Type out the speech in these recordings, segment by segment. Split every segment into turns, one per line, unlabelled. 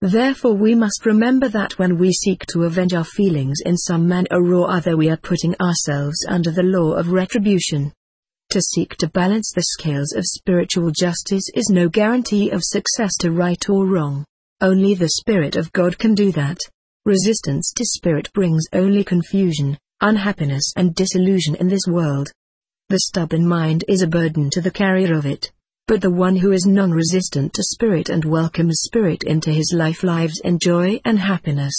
Therefore we must remember that when we seek to avenge our feelings in some manner or other, we are putting ourselves under the law of retribution. To seek to balance the scales of spiritual justice is no guarantee of success to right or wrong. Only the Spirit of God can do that. Resistance to Spirit brings only confusion, unhappiness and disillusion in this world. The stubborn mind is a burden to the carrier of it. But the one who is non-resistant to Spirit and welcomes Spirit into his life lives in joy and happiness.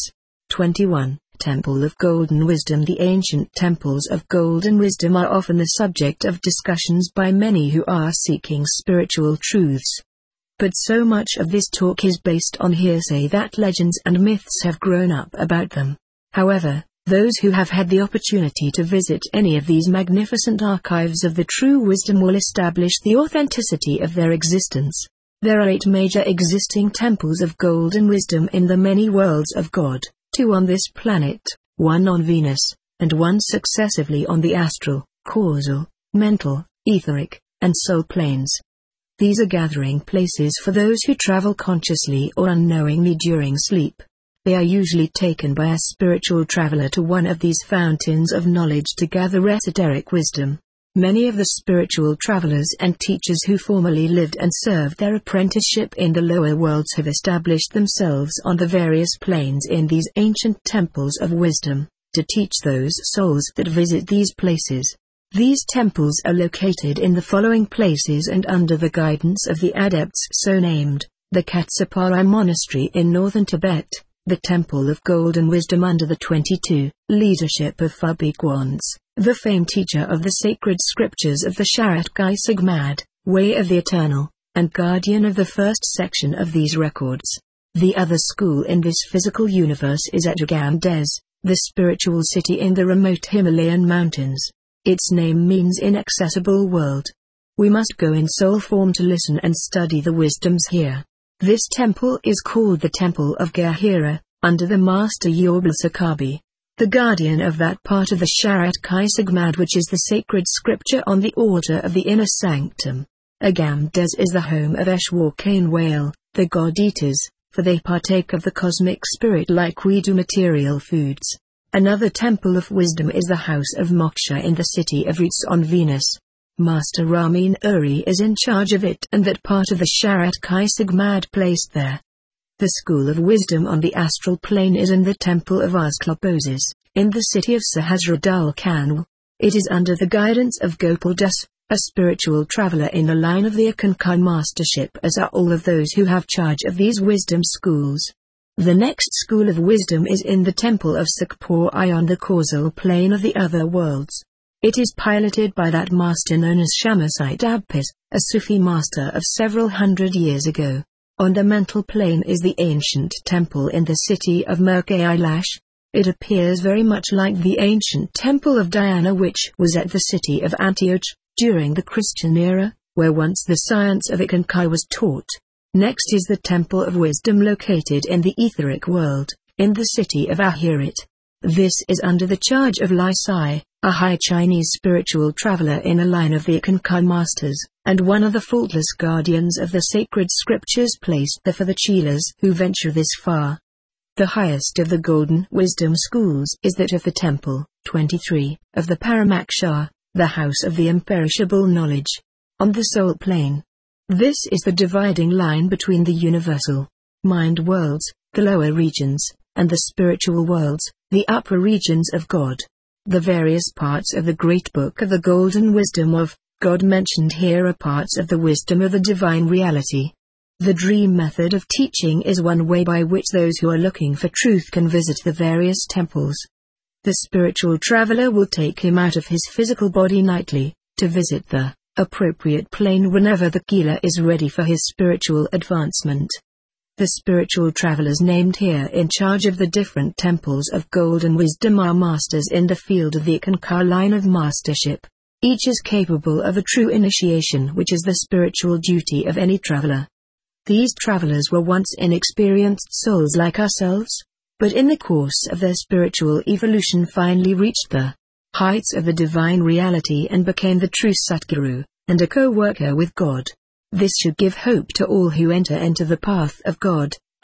21. Temple of Golden Wisdom. The ancient temples of golden wisdom are often the subject of discussions by many who are seeking spiritual truths. But so much of this talk is based on hearsay that legends and myths have grown up about them. However, those who have had the opportunity to visit any of these magnificent archives of the true wisdom will establish the authenticity of their existence. There are 8 major existing temples of golden wisdom in the many worlds of God, 2 on this planet, 1 on Venus, and 1 successively on the astral, causal, mental, etheric, and soul planes. These are gathering places for those who travel consciously or unknowingly during sleep. They are usually taken by a spiritual traveler to one of these fountains of knowledge to gather esoteric wisdom. Many of the spiritual travelers and teachers who formerly lived and served their apprenticeship in the lower worlds have established themselves on the various planes in these ancient temples of wisdom, to teach those souls that visit these places. These temples are located in the following places and under the guidance of the adepts so named: the Katsapara Monastery in northern Tibet, the Temple of Golden Wisdom under the 22 leadership of Fubigwans, the famed teacher of the sacred scriptures of the Sharat Kai Sigmad, Way of the Eternal, and guardian of the first section of these records. The other school in this physical universe is at Agamdes, the spiritual city in the remote Himalayan mountains. Its name means inaccessible world. We must go in soul form to listen and study the wisdoms here. This temple is called the Temple of Gahira, under the Master Yobal Sakabi, the guardian of that part of the Sharat Kai Sigmad which is the sacred scripture on the altar of the inner sanctum. Agamdes is the home of Eshwarkane Whale, the God-eaters, for they partake of the cosmic spirit like we do material foods. Another temple of wisdom is the House of Moksha in the city of Roots on Venus. Master Ramin Uri is in charge of it and that part of the Sharat Kai Sigmad placed there. The School of Wisdom on the astral plane is in the Temple of Asclepios, in the city of Sahasradul Kanal. It is under the guidance of Gopal Das, a spiritual traveler in the line of the Akankai mastership, as are all of those who have charge of these wisdom schools. The next school of wisdom is in the Temple of Sakpur-I on the causal plane of the other worlds. It is piloted by that master known as Shamasite Abpis, a Sufi master of several hundred years ago. On the mental plane is the ancient temple in the city of Merkailash. It appears very much like the ancient temple of Diana which was at the city of Antioch, during the Christian era, where once the science of Akankai was taught. Next is the Temple of Wisdom located in the etheric world, in the city of Ahirit. This is under the charge of Lai Sai, a high Chinese spiritual traveler in a line of the Akankai masters, and one of the faultless guardians of the sacred scriptures placed there for the Chelas who venture this far. The highest of the golden wisdom schools is that of the Temple, 23, of the Paramaksha, the house of the imperishable knowledge, on the soul plane. This is the dividing line between the universal mind worlds, the lower regions, and the spiritual worlds, the upper regions of God. The various parts of the great book of the golden wisdom of God mentioned here are parts of the wisdom of the divine reality. The dream method of teaching is one way by which those who are looking for truth can visit the various temples. The spiritual traveler will take him out of his physical body nightly, to visit the appropriate plane whenever the Kila is ready for his spiritual advancement. The spiritual travelers named here in charge of the different temples of golden wisdom are masters in the field of the Akankai line of mastership. Each is capable of a true initiation, which is the spiritual duty of any traveler. These travelers were once inexperienced souls like ourselves, but in the course of their spiritual evolution finally reached the heights of the divine reality and became the true Satguru, and a co-worker with God. This should give hope to all who enter into the path of God,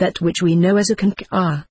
that which we know as a Kankar.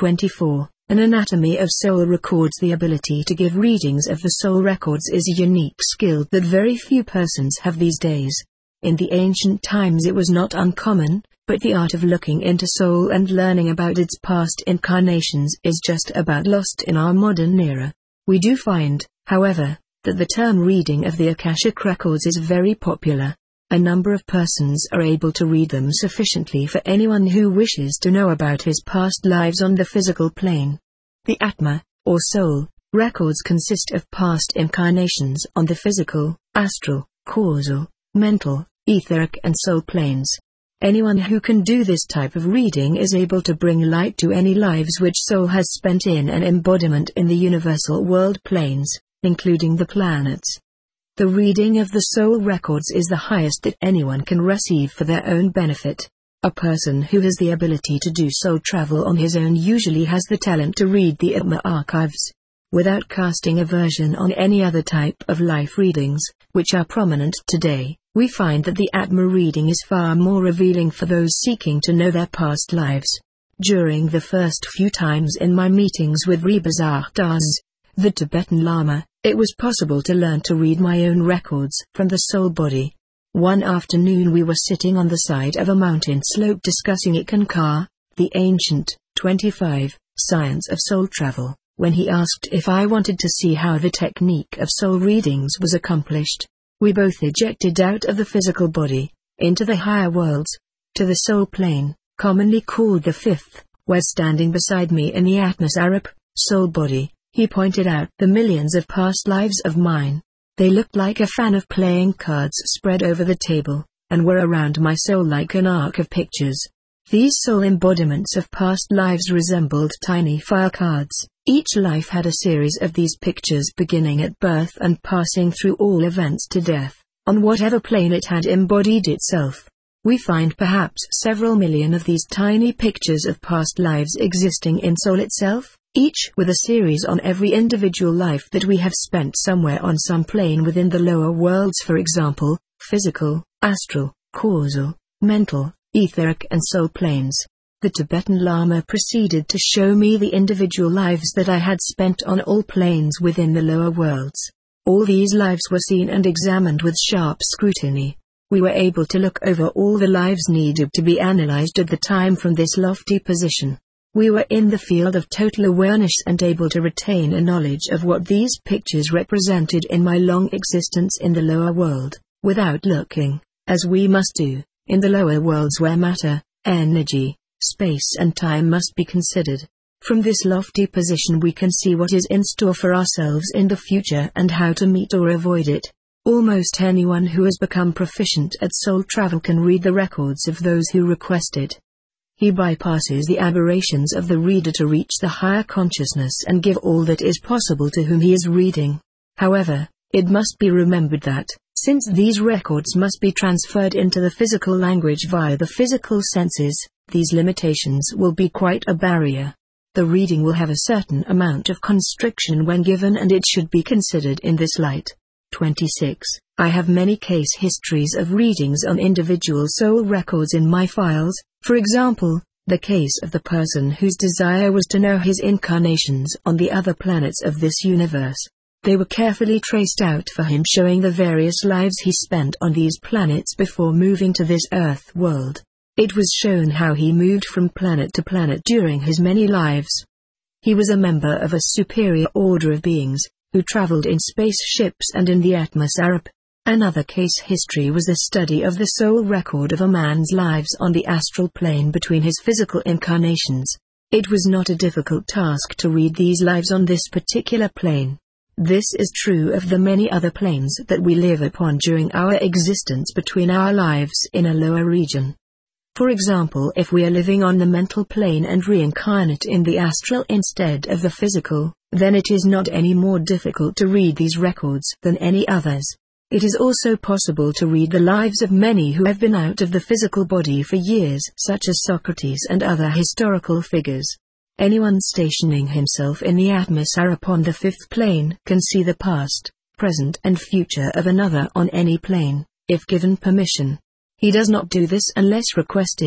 24. An anatomy of soul records. The ability to give readings of the soul records is a unique skill that very few persons have these days. In the ancient times it was not uncommon, but the art of looking into soul and learning about its past incarnations is just about lost in our modern era. We do find, however, that the term reading of the Akashic records is very popular. A number of persons are able to read them sufficiently for anyone who wishes to know about his past lives on the physical plane. The Atma, or soul, records consist of past incarnations on the physical, astral, causal, mental, etheric and soul planes. Anyone who can do this type of reading is able to bring light to any lives which soul has spent in an embodiment in the universal world planes, including the planets. The reading of the soul records is the highest that anyone can receive for their own benefit. A person who has the ability to do soul travel on his own usually has the talent to read the Atma archives. Without casting aversion on any other type of life readings, which are prominent today, we find that the Atma reading is far more revealing for those seeking to know their past lives. During the first few times in my meetings with Rebazar Das, the Tibetan Lama, it was possible to learn to read my own records from the soul body. One afternoon we were sitting on the side of a mountain slope discussing Ikankar, the ancient, 25, science of soul travel, when he asked if I wanted to see how the technique of soul readings was accomplished. We both ejected out of the physical body, into the higher worlds, to the soul plane, commonly called the fifth, where standing beside me in the Atmasarap, soul body, he pointed out the millions of past lives of mine. They looked like a fan of playing cards spread over the table, and were around my soul like an arc of pictures. These soul embodiments of past lives resembled tiny file cards. Each life had a series of these pictures beginning at birth and passing through all events to death, on whatever plane it had embodied itself. We find perhaps several million of these tiny pictures of past lives existing in soul itself, each with a series on every individual life that we have spent somewhere on some plane within the lower worlds, for example, physical, astral, causal, mental, etheric and soul planes. The Tibetan Lama proceeded to show me the individual lives that I had spent on all planes within the lower worlds. All these lives were seen and examined with sharp scrutiny. We were able to look over all the lives needed to be analyzed at the time from this lofty position. We were in the field of total awareness and able to retain a knowledge of what these pictures represented in my long existence in the lower world, without looking, as we must do, in the lower worlds where matter, energy, space and time must be considered. From this lofty position we can see what is in store for ourselves in the future and how to meet or avoid it. Almost anyone who has become proficient at soul travel can read the records of those who request it. He bypasses the aberrations of the reader to reach the higher consciousness and give all that is possible to whom he is reading. However, it must be remembered that, since these records must be transferred into the physical language via the physical senses, these limitations will be quite a barrier. The reading will have a certain amount of constriction when given and it should be considered in this light. 26. I have many case histories of readings on individual soul records in my files. For example, the case of the person whose desire was to know his incarnations on the other planets of this universe. They were carefully traced out for him, showing the various lives he spent on these planets before moving to this Earth world. It was shown how he moved from planet to planet during his many lives. He was a member of a superior order of beings, who traveled in spaceships and in the Atmasarap. Another case history was the study of the soul record of a man's lives on the astral plane between his physical incarnations. It was not a difficult task to read these lives on this particular plane. This is true of the many other planes that we live upon during our existence between our lives in a lower region. For example, if we are living on the mental plane and reincarnate in the astral instead of the physical, then it is not any more difficult to read these records than any others. It is also possible to read the lives of many who have been out of the physical body for years, such as Socrates and other historical figures. Anyone stationing himself in the Atmasarap on the fifth plane can see the past, present and future of another on any plane, if given permission. He does not do this unless requested,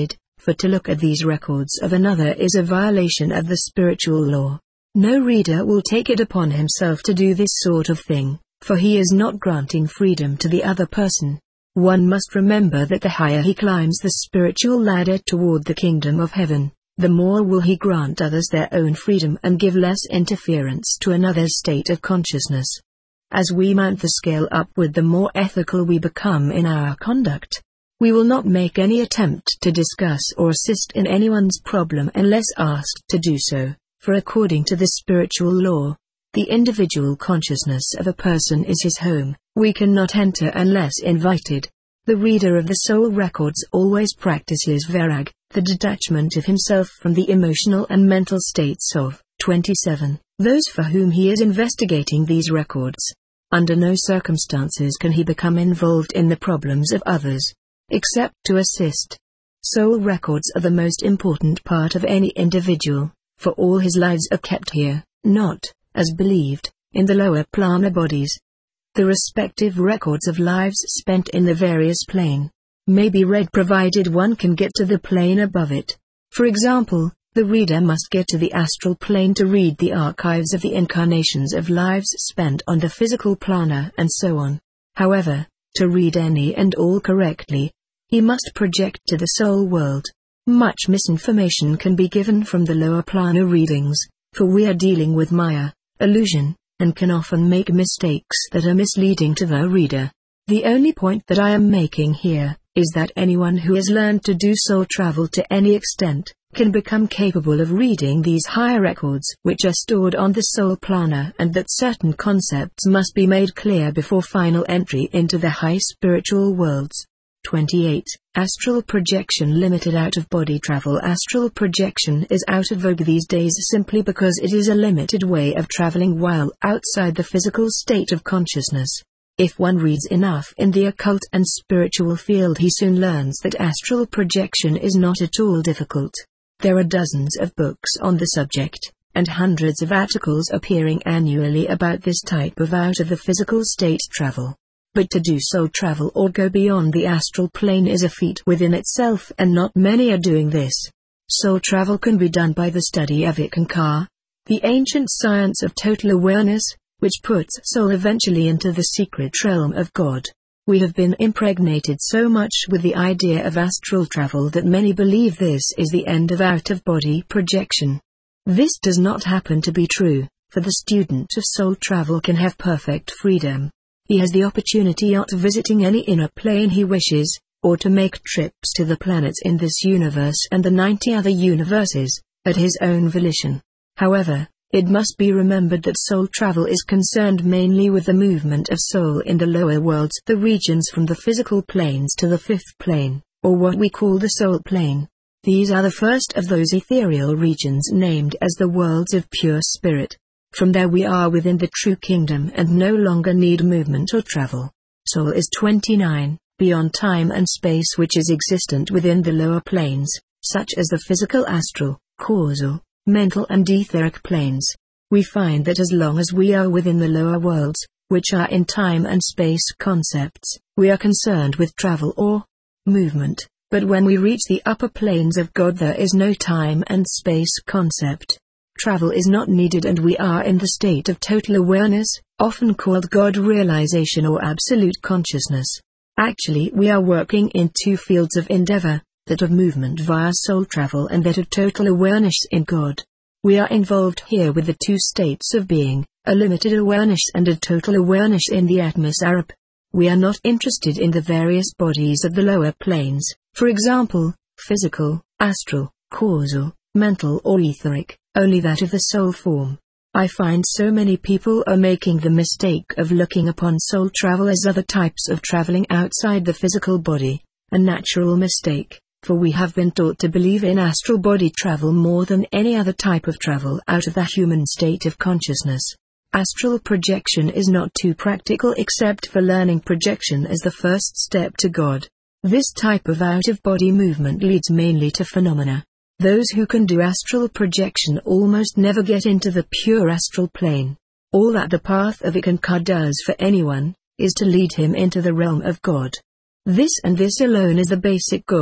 for to look at these records of another is a violation of the spiritual law. No reader will take it upon himself to do this sort of thing, for he is not granting freedom to the other person. One must remember that the higher he climbs the spiritual ladder toward the kingdom of heaven, the more will he grant others their own freedom and give less interference to another's state of consciousness. As we mount the scale upward, the more ethical we become in our conduct. We will not make any attempt to discuss or assist in anyone's problem unless asked to do so, for according to the spiritual law, the individual consciousness of a person is his home. We cannot enter unless invited. The reader of the soul records always practices vairag, the detachment of himself from the emotional and mental states of 27, those for whom he is investigating these records. Under no circumstances can he become involved in the problems of others, except to assist. Soul records are the most important part of any individual, for all his lives are kept here, not, as believed, in the lower plana bodies. The respective records of lives spent in the various plane may be read provided one can get to the plane above it. For example, the reader must get to the astral plane to read the archives of the incarnations of lives spent on the physical plana and so on. However, to read any and all correctly, he must project to the soul world. Much misinformation can be given from the lower plana readings, for we are dealing with Maya, illusion, and can often make mistakes that are misleading to the reader. The only point that I am making here is that anyone who has learned to do soul travel to any extent can become capable of reading these higher records which are stored on the soul plana, and that certain concepts must be made clear before final entry into the high spiritual worlds. 28. Astral projection limited out-of-body travel. Astral projection is out of vogue these days simply because it is a limited way of traveling while outside the physical state of consciousness. If one reads enough in the occult and spiritual field, he soon learns that astral projection is not at all difficult. There are dozens of books on the subject, and hundreds of articles appearing annually about this type of out-of-the-physical state travel. But to do soul travel or go beyond the astral plane is a feat within itself, and not many are doing this. Soul travel can be done by the study of Ikankar, the ancient science of total awareness, which puts soul eventually into the secret realm of God. We have been impregnated so much with the idea of astral travel that many believe this is the end of out-of-body projection. This does not happen to be true, for the student of soul travel can have perfect freedom. He has the opportunity of visiting any inner plane he wishes, or to make trips to the planets in this universe and the 90 other universes, at his own volition. However, it must be remembered that soul travel is concerned mainly with the movement of soul in the lower worlds, the regions from the physical planes to the fifth plane, or what we call the soul plane. These are the first of those ethereal regions named as the worlds of pure spirit. From there we are within the true kingdom and no longer need movement or travel. Soul is 29, beyond time and space, which is existent within the lower planes, such as the physical, astral, causal, mental and etheric planes. We find that as long as we are within the lower worlds, which are in time and space concepts, we are concerned with travel or movement, but when we reach the upper planes of God there is no time and space concept. Travel is not needed and we are in the state of total awareness, often called God realization or absolute consciousness. Actually, we are working in two fields of endeavor, that of movement via soul travel and that of total awareness in God. We are involved here with the two states of being, a limited awareness and a total awareness in the atmosarab. We are not interested in the various bodies of the lower planes, for example, physical, astral, causal, mental or etheric, only that of the soul form. I find so many people are making the mistake of looking upon soul travel as other types of traveling outside the physical body, a natural mistake, for we have been taught to believe in astral body travel more than any other type of travel out of the human state of consciousness. Astral projection is not too practical except for learning projection as the first step to God. This type of out-of-body movement leads mainly to phenomena. Those who can do astral projection almost never get into the pure astral plane. All that the path of Ikankar does for anyone, is to lead him into the realm of God. This and this alone is the basic goal.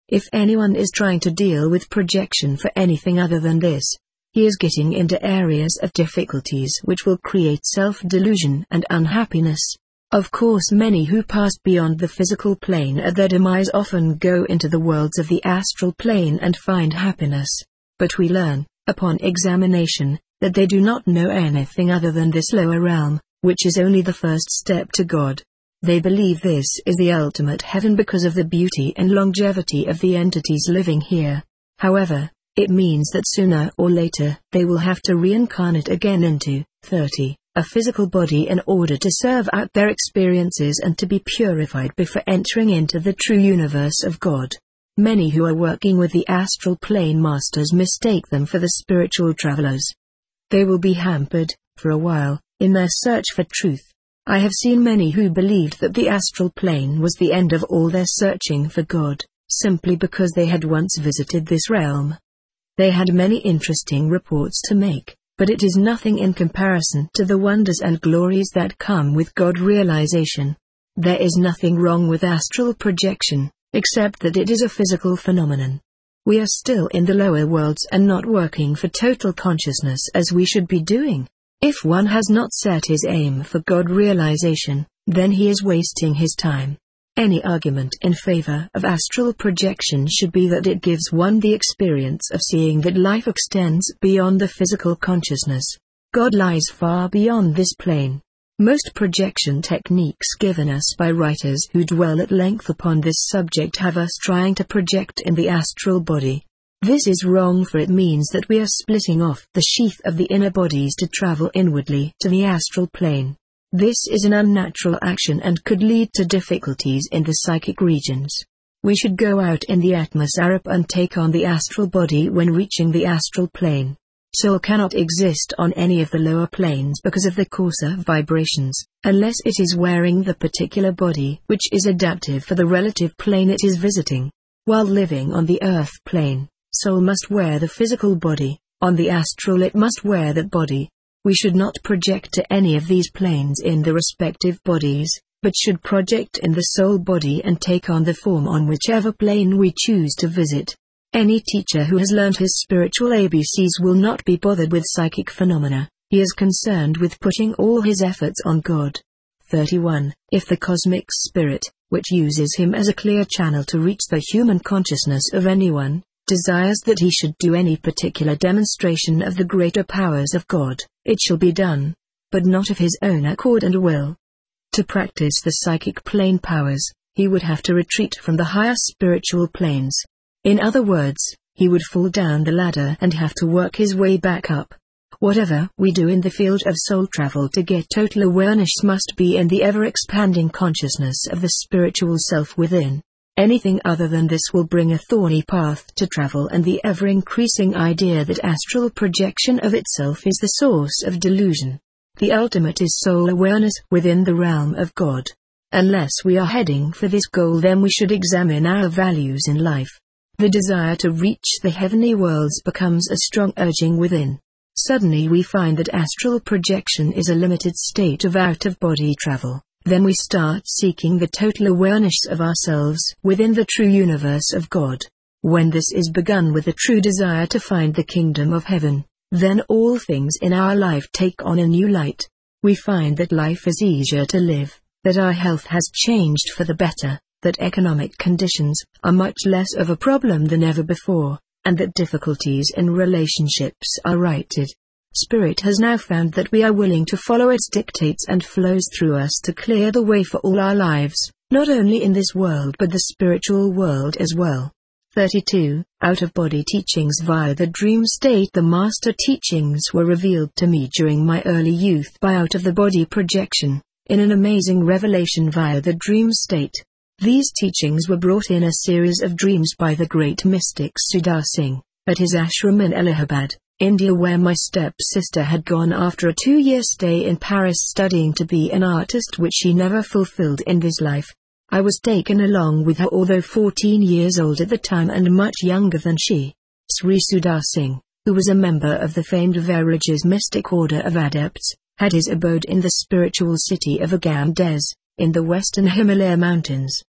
If anyone is trying to deal with projection for anything other than this, he is getting into areas of difficulties which will create self-delusion and unhappiness. Of course, many who pass beyond the physical plane at their demise often go into the worlds of the astral plane and find happiness. But we learn, upon examination, that they do not know anything other than this lower realm, which is only the first step to God. They believe this is the ultimate heaven because of the beauty and longevity of the entities living here. However, it means that sooner or later they will have to reincarnate again into 30, a physical body in order to serve out their experiences and to be purified before entering into the true universe of God. Many who are working with the astral plane masters mistake them for the spiritual travelers. They will be hampered, for a while, in their search for truth. I have seen many who believed that the astral plane was the end of all their searching for God, simply because they had once visited this realm. They had many interesting reports to make, but it is nothing in comparison to the wonders and glories that come with God realization. There is nothing wrong with astral projection, except that it is a physical phenomenon. We are still in the lower worlds and not working for total consciousness as we should be doing. If one has not set his aim for God realization, then he is wasting his time. Any argument in favor of astral projection should be that it gives one the experience of seeing that life extends beyond the physical consciousness. God lies far beyond this plane. Most projection techniques given us by writers who dwell at length upon this subject have us trying to project in the astral body. This is wrong, for it means that we are splitting off the sheath of the inner bodies to travel inwardly to the astral plane. This is an unnatural action and could lead to difficulties in the psychic regions. We should go out in the atmosphere and take on the astral body when reaching the astral plane. Soul cannot exist on any of the lower planes because of the coarser vibrations, unless it is wearing the particular body which is adaptive for the relative plane it is visiting. While living on the earth plane, soul must wear the physical body. On the astral it must wear that body. We should not project to any of these planes in the respective bodies, but should project in the soul body and take on the form on whichever plane we choose to visit. Any teacher who has learned his spiritual ABCs will not be bothered with psychic phenomena. He is concerned with putting all his efforts on God. 31. If the cosmic spirit, which uses him as a clear channel to reach the human consciousness of anyone, desires that he should do any particular demonstration of the greater powers of God, it shall be done, but not of his own accord and will. To practice the psychic plane powers, he would have to retreat from the higher spiritual planes. In other words, he would fall down the ladder and have to work his way back up. Whatever we do in the field of soul travel to get total awareness must be in the ever-expanding consciousness of the spiritual self within. Anything other than this will bring a thorny path to travel and the ever-increasing idea that astral projection of itself is the source of delusion. The ultimate is soul awareness within the realm of God. Unless we are heading for this goal, then we should examine our values in life. The desire to reach the heavenly worlds becomes a strong urging within. Suddenly we find that astral projection is a limited state of out-of-body travel. Then we start seeking the total awareness of ourselves within the true universe of God. When this is begun with a true desire to find the kingdom of heaven, then all things in our life take on a new light. We find that life is easier to live, that our health has changed for the better, that economic conditions are much less of a problem than ever before, and that difficulties in relationships are righted. Spirit has now found that we are willing to follow its dictates and flows through us to clear the way for all our lives, not only in this world but the spiritual world as well. 32. Out-of-body teachings via the dream state. The master teachings were revealed to me during my early youth by out-of-the-body projection, in an amazing revelation via the dream state. These teachings were brought in a series of dreams by the great mystic Sudar Singh, at his ashram in Allahabad, India, where my step-sister had gone after a 2-year stay in Paris studying to be an artist, which she never fulfilled in this life. I was taken along with her, although 14 years old at the time and much younger than she. Sri Sudar Singh, who was a member of the famed Vairagya's mystic order of adepts, had his abode in the spiritual city of Agam Des, in the western Himalaya mountains.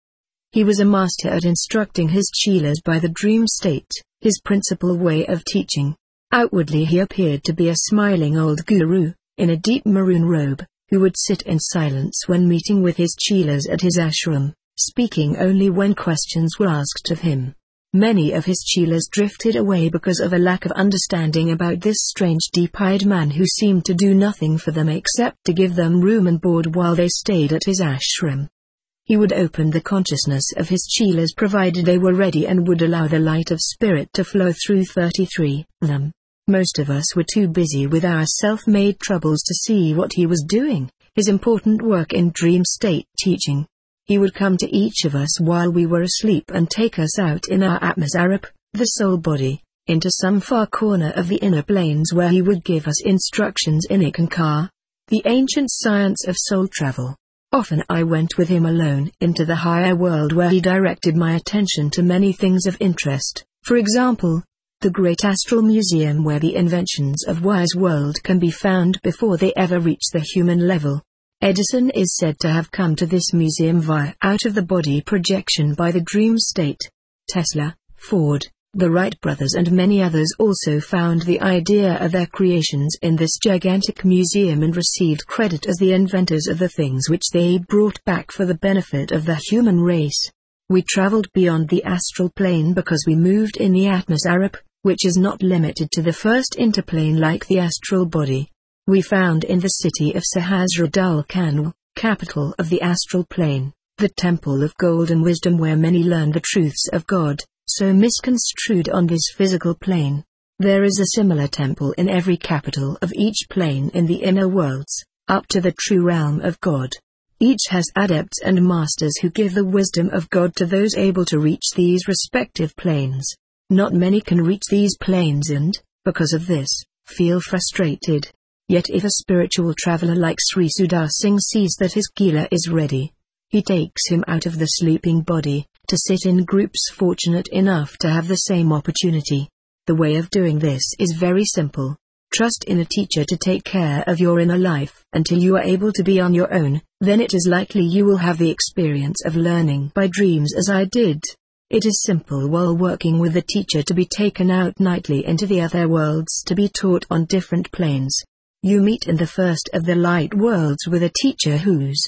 He was a master at instructing his chelas by the dream state, his principal way of teaching. Outwardly he appeared to be a smiling old guru, in a deep maroon robe, who would sit in silence when meeting with his chelas at his ashram, speaking only when questions were asked of him. Many of his chelas drifted away because of a lack of understanding about this strange deep-eyed man who seemed to do nothing for them except to give them room and board while they stayed at his ashram. He would open the consciousness of his chelas provided they were ready and would allow the light of spirit to flow through 33 them. Most of us were too busy with our self-made troubles to see what he was doing, his important work in dream state teaching. He would come to each of us while we were asleep and take us out in our Atmasarap, the soul body, into some far corner of the inner planes where he would give us instructions in Ikankar, the ancient science of soul travel. Often I went with him alone into the higher world where he directed my attention to many things of interest, for example, the great astral museum where the inventions of Wise World can be found before they ever reach the human level. Edison is said to have come to this museum via out-of-the-body projection by the dream state. Tesla, Ford, the Wright brothers and many others also found the idea of their creations in this gigantic museum and received credit as the inventors of the things which they brought back for the benefit of the human race. We traveled beyond the astral plane because we moved in the Atmasarap, which is not limited to the first interplane like the astral body. We found in the city of Sahasradul Kanal, capital of the astral plane, the temple of golden wisdom where many learn the truths of God, so misconstrued on this physical plane. There is a similar temple in every capital of each plane in the inner worlds, up to the true realm of God. Each has adepts and masters who give the wisdom of God to those able to reach these respective planes. Not many can reach these planes and, because of this, feel frustrated. Yet if a spiritual traveler like Sri Sudar Singh sees that his Gila is ready, he takes him out of the sleeping body, to sit in groups fortunate enough to have the same opportunity. The way of doing this is very simple. Trust in a teacher to take care of your inner life until you are able to be on your own, then it is likely you will have the experience of learning by dreams as I did. It is simple while working with a teacher to be taken out nightly into the other worlds to be taught on different planes. You meet in the first of the light worlds with a teacher whose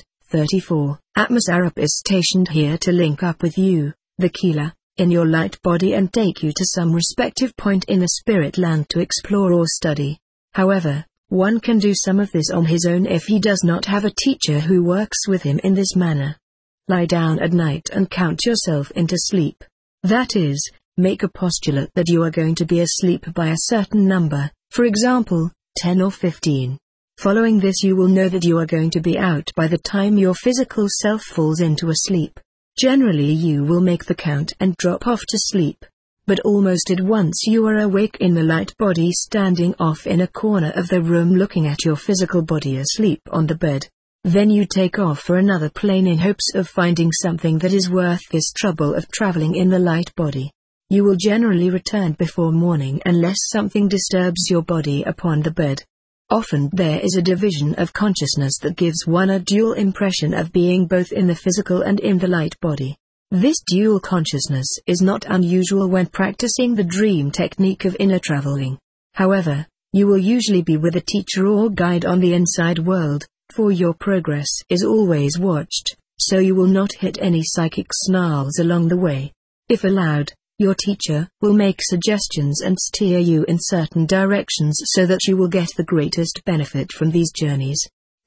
34 Atmasarap is stationed here to link up with you, the Kila, in your light body and take you to some respective point in the spirit land to explore or study. However, one can do some of this on his own if he does not have a teacher who works with him in this manner. Lie down at night and count yourself into sleep. That is, make a postulate that you are going to be asleep by a certain number, for example, 10 or 15. Following this you will know that you are going to be out by the time your physical self falls into a sleep. Generally you will make the count and drop off to sleep. But almost at once you are awake in the light body standing off in a corner of the room looking at your physical body asleep on the bed. Then you take off for another plane in hopes of finding something that is worth this trouble of traveling in the light body. You will generally return before morning unless something disturbs your body upon the bed. Often there is a division of consciousness that gives one a dual impression of being both in the physical and in the light body. This dual consciousness is not unusual when practicing the dream technique of inner traveling. However, you will usually be with a teacher or guide on the inside world, for your progress is always watched, so you will not hit any psychic snarls along the way. If allowed, your teacher will make suggestions and steer you in certain directions so that you will get the greatest benefit from these journeys.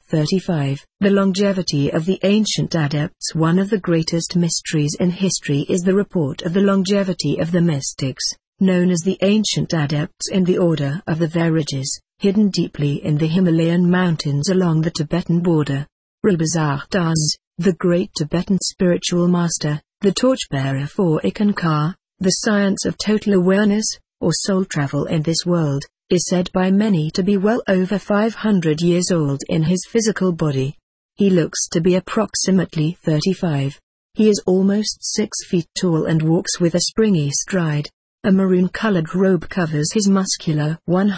35. The longevity of the ancient adepts. One of the greatest mysteries in history is the report of the longevity of the mystics, known as the ancient adepts in the order of the Vairages, hidden deeply in the Himalayan mountains along the Tibetan border. Rabazar Das, the great Tibetan spiritual master, the torchbearer for Ikankar, the science of total awareness, or soul travel in this world, is said by many to be well over 500 years old in his physical body. He looks to be approximately 35. He is almost 6 feet tall and walks with a springy stride. A maroon-colored robe covers his muscular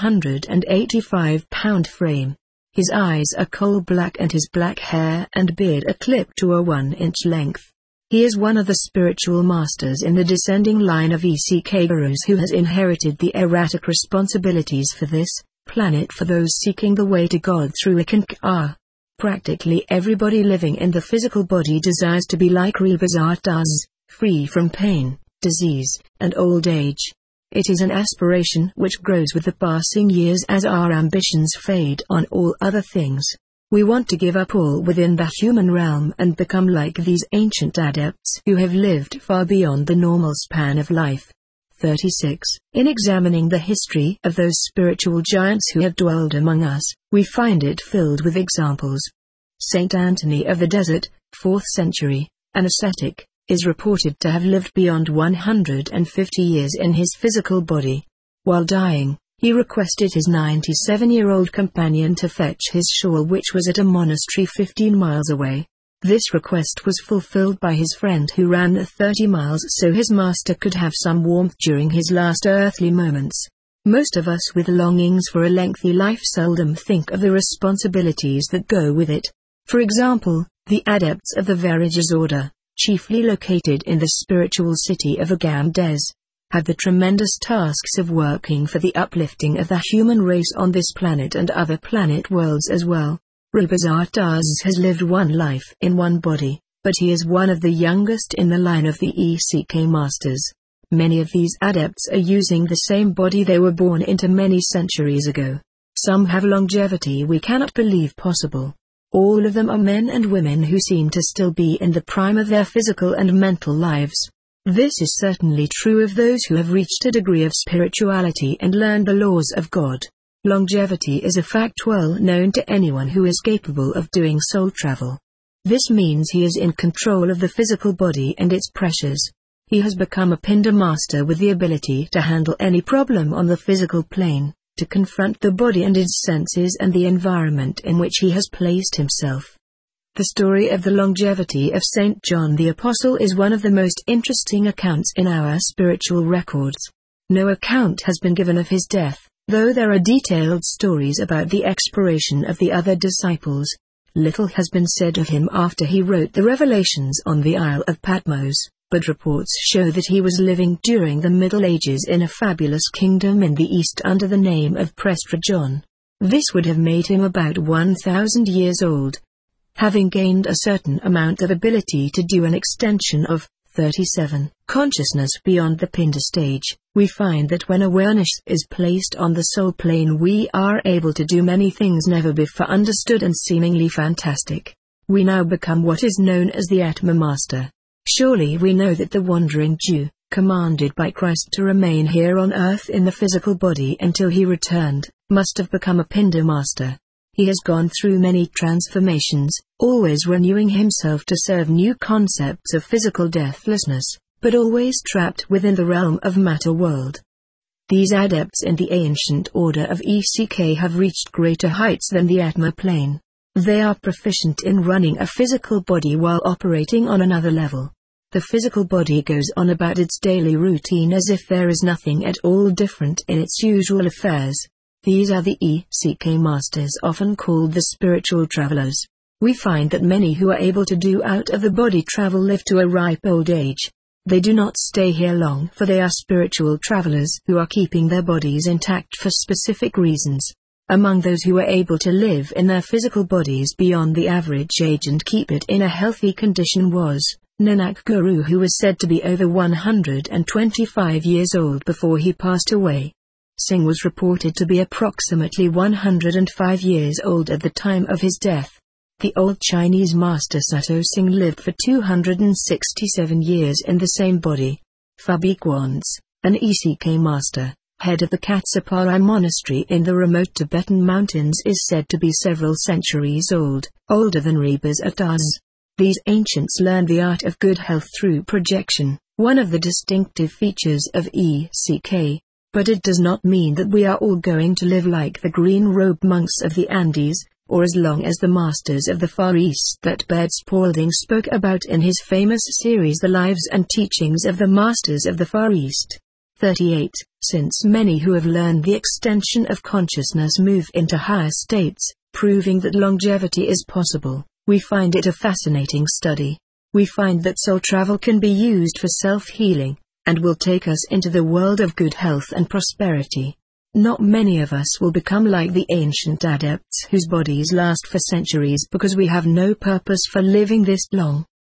185-pound frame. His eyes are coal black and his black hair and beard are clipped to a 1-inch length. He is one of the spiritual masters in the descending line of ECK gurus who has inherited the erratic responsibilities for this planet for those seeking the way to God through Ikankar. Practically everybody living in the physical body desires to be like Rebazar does, free from pain, disease, and old age. It is an aspiration which grows with the passing years as our ambitions fade on all other things. We want to give up all within the human realm and become like these ancient adepts who have lived far beyond the normal span of life. 36. In examining the history of those spiritual giants who have dwelled among us, we find it filled with examples. Saint Anthony of the Desert, 4th century, an ascetic, is reported to have lived beyond 150 years in his physical body. While dying, he requested his 97-year-old companion to fetch his shawl, which was at a monastery 15 miles away. This request was fulfilled by his friend, who ran the 30 miles so his master could have some warmth during his last earthly moments. Most of us with longings for a lengthy life seldom think of the responsibilities that go with it. For example, the adepts of the Virajas order, chiefly located in the spiritual city of Agamdes, had the tremendous tasks of working for the uplifting of the human race on this planet and other planet worlds as well. Rebazar Das has lived one life in one body, but he is one of the youngest in the line of the ECK masters. Many of these adepts are using the same body they were born into many centuries ago. Some have longevity we cannot believe possible. All of them are men and women who seem to still be in the prime of their physical and mental lives. This is certainly true of those who have reached a degree of spirituality and learned the laws of God. Longevity is a fact well known to anyone who is capable of doing soul travel. This means he is in control of the physical body and its pressures. He has become a Pinda master with the ability to handle any problem on the physical plane, to confront the body and its senses and the environment in which he has placed himself. The story of the longevity of Saint John the Apostle is one of the most interesting accounts in our spiritual records. No account has been given of his death, though there are detailed stories about the expiration of the other disciples. Little has been said of him after he wrote the Revelations on the Isle of Patmos, but reports show that he was living during the Middle Ages in a fabulous kingdom in the East under the name of Prester John. This would have made him about 1,000 years old. Having gained a certain amount of ability to do an extension of 37 consciousness beyond the Pinda stage, we find that when awareness is placed on the soul plane, we are able to do many things never before understood and seemingly fantastic. We now become what is known as the Atma Master. Surely we know that the wandering Jew, commanded by Christ to remain here on earth in the physical body until he returned, must have become a Pinda Master. He has gone through many transformations, always renewing himself to serve new concepts of physical deathlessness, but always trapped within the realm of matter world. These adepts in the ancient order of ECK have reached greater heights than the Atma plane. They are proficient in running a physical body while operating on another level. The physical body goes on about its daily routine as if there is nothing at all different in its usual affairs. These are the ECK masters, often called the spiritual travelers. We find that many who are able to do out-of-the-body travel live to a ripe old age. They do not stay here long, for they are spiritual travelers who are keeping their bodies intact for specific reasons. Among those who are able to live in their physical bodies beyond the average age and keep it in a healthy condition was Nanak Guru, who was said to be over 125 years old before he passed away. Singh was reported to be approximately 105 years old at the time of his death. The old Chinese master Sato Singh lived for 267 years in the same body. Phabi Gwanz, an ECK master, head of the Katsapara monastery in the remote Tibetan mountains, is said to be several centuries old, older than Rebazar Das. These ancients learned the art of good health through projection, one of the distinctive features of ECK. But it does not mean that we are all going to live like the green-robed monks of the Andes, or as long as the masters of the Far East that Baird Spalding spoke about in his famous series The Lives and Teachings of the Masters of the Far East. 38. Since many who have learned the extension of consciousness move into higher states, proving that longevity is possible, we find it a fascinating study. we find that soul travel can be used for self-healing, and will take us into the world of good health and prosperity. Not many of us will become like the ancient adepts whose bodies last for centuries because we have no purpose for living this long.